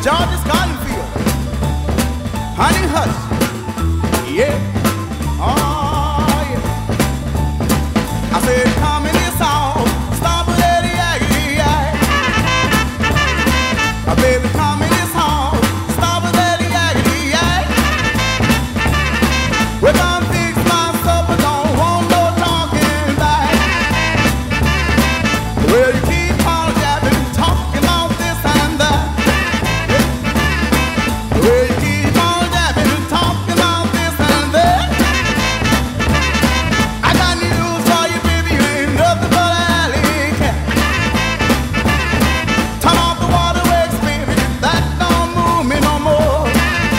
George's cotton field. Honey hush. Yeah. Oh, yeah. I said, come in this house. Stop with that yakety yak. Baby, come in this house. Stop with that yakety yak. We're gonna fix my supper. Don't want no talking back. Well, you keep on jabbing, talking about this and that. Well, you keep on jabbing, talking about this and that. I got news for you, baby, you ain't nothing but an alley cat. Turn off the waterworks, baby, that don't move me no more.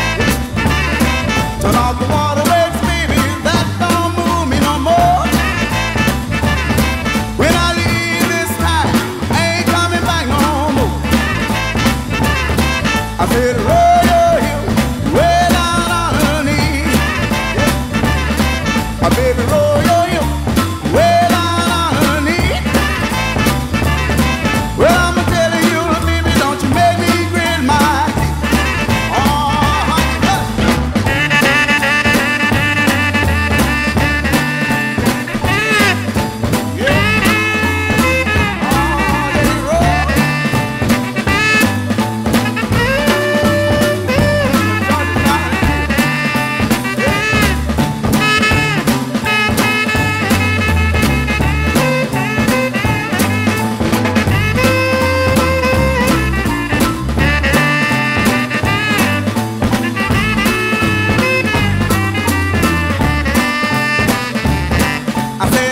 Turn off the waterworks, baby, that don't move me no more. When I leave this time, I ain't coming back no more. I said, roll your hips way down underneath. Yeah. Baby, roll your hips way down underneath. Well, I'm telling you, baby, don't you make me grit my teeth. Oh, honey, hush. Yeah. Oh, let it roll. I said,